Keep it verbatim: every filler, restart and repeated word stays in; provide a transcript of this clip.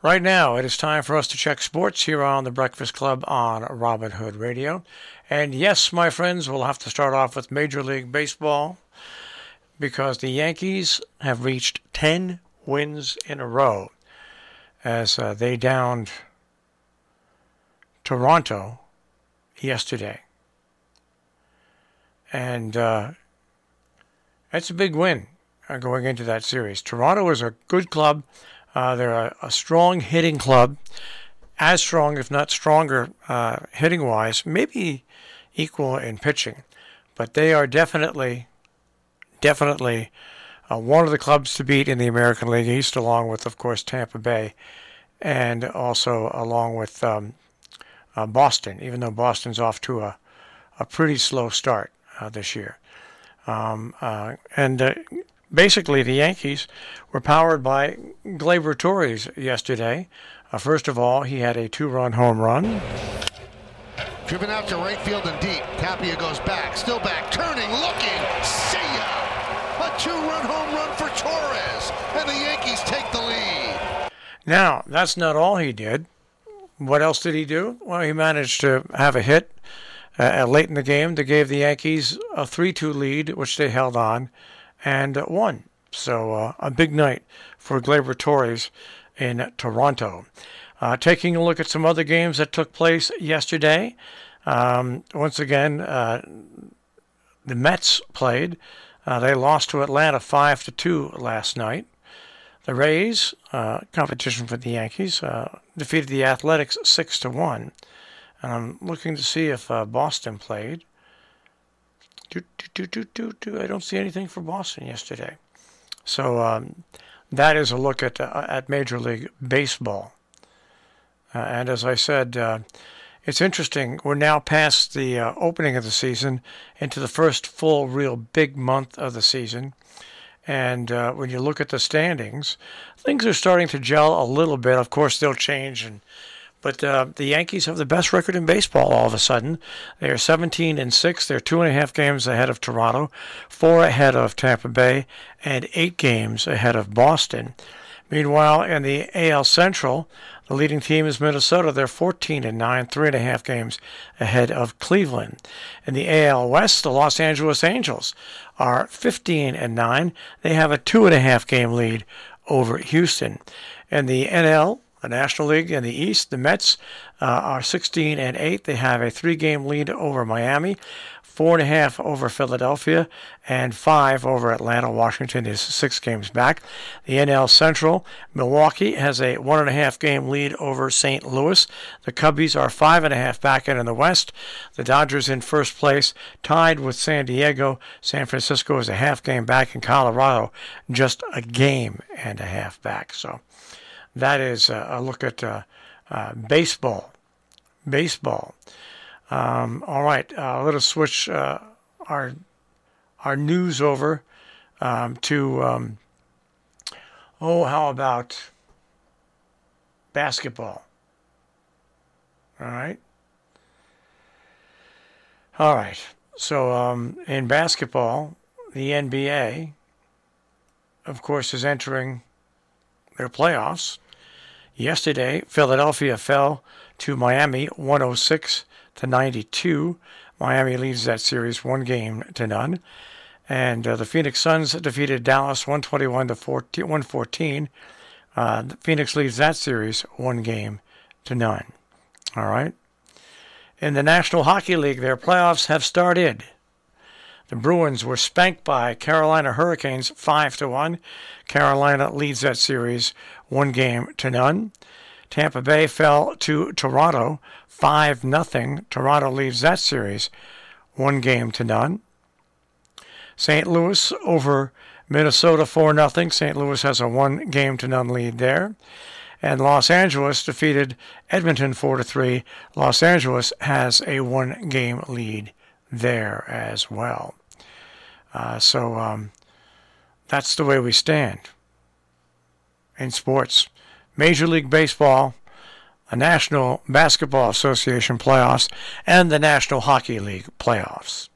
Right now, it is time for us to check sports here on the Breakfast Club on Robin Hood Radio. And yes, my friends, we'll have to start off with Major League Baseball because the Yankees have reached ten wins in a row as uh, they downed Toronto yesterday. And uh, that's a big win uh, going into that series. Toronto is a good club. Uh, they're a, a strong hitting club, as strong, if not stronger, uh, hitting-wise, maybe equal in pitching. But they are definitely, definitely uh, one of the clubs to beat in the American League East, along with, of course, Tampa Bay, and also along with um, uh, Boston, even though Boston's off to a, a pretty slow start uh, this year. Um, uh, and uh, basically, the Yankees were powered by Gleyber Torres yesterday. Uh, first of all, he had a two-run home run. Driven out to right field and deep. Tapia goes back, still back, turning, looking. See ya! A two-run home run for Torres, and the Yankees take the lead. Now, that's not all he did. What else did he do? Well, he managed to have a hit uh, late in the game that gave the Yankees a three two lead, which they held on and won. So uh, a big night for Gleyber Torres in Toronto. Uh, taking a look at some other games that took place yesterday. Um, once again, uh, the Mets played. Uh, they lost to Atlanta five to two last night. The Rays, uh, competition for the Yankees, uh, defeated the Athletics six to one. And I'm looking to see if uh, Boston played. Do, do, do, do, do. I don't see anything for Boston yesterday. So um, that is a look at uh, at Major League Baseball. Uh, and as I said, uh, it's interesting. We're now past the uh, opening of the season into the first full, real big month of the season. And uh, when you look at the standings, things are starting to gel a little bit. Of course, they'll change. And But uh, the Yankees have the best record in baseball all of a sudden. They are seventeen and six. They're two and a half games ahead of Toronto, four ahead of Tampa Bay, and eight games ahead of Boston. Meanwhile, in the A L Central, the leading team is Minnesota. They're fourteen and nine, three and a half games ahead of Cleveland. In the A L West, the Los Angeles Angels are fifteen and nine. They have a two and a half game lead over Houston. In the N L, the National League in the East, the Mets uh, are sixteen and eight. They have a three-game lead over Miami, four and a half over Philadelphia, and five over Atlanta. Washington is six games back. The N L Central, Milwaukee has a one and a half game lead over Saint Louis. The Cubbies are five and a half back in the West. The Dodgers in first place, tied with San Diego. San Francisco is a half game back, in Colorado just a game and a half back. So that is a look at uh, uh, baseball. Baseball. Um, all right, uh, let us switch uh, our our news over um, to, um, oh, how about basketball? All right. All right. So um, in basketball, the N B A, of course, is entering their playoffs. Yesterday, Philadelphia fell to Miami one oh six to ninety-two. Miami leads that series one game to none. And uh, the Phoenix Suns defeated Dallas one twenty-one to one fourteen. Uh, Phoenix leads that series one game to none. All right. In the National Hockey League, their playoffs have started. The Bruins were spanked by Carolina Hurricanes five to one. Carolina leads that series one game to none. Tampa Bay fell to Toronto five nothing. Toronto leads that series one game to none. Saint Louis over Minnesota four nothing. Saint Louis has a one game to none lead there. And Los Angeles defeated Edmonton four to three. Los Angeles has a one game lead there as well. Uh, so um, that's the way we stand in sports. Major League Baseball, the National Basketball Association playoffs, and the National Hockey League playoffs.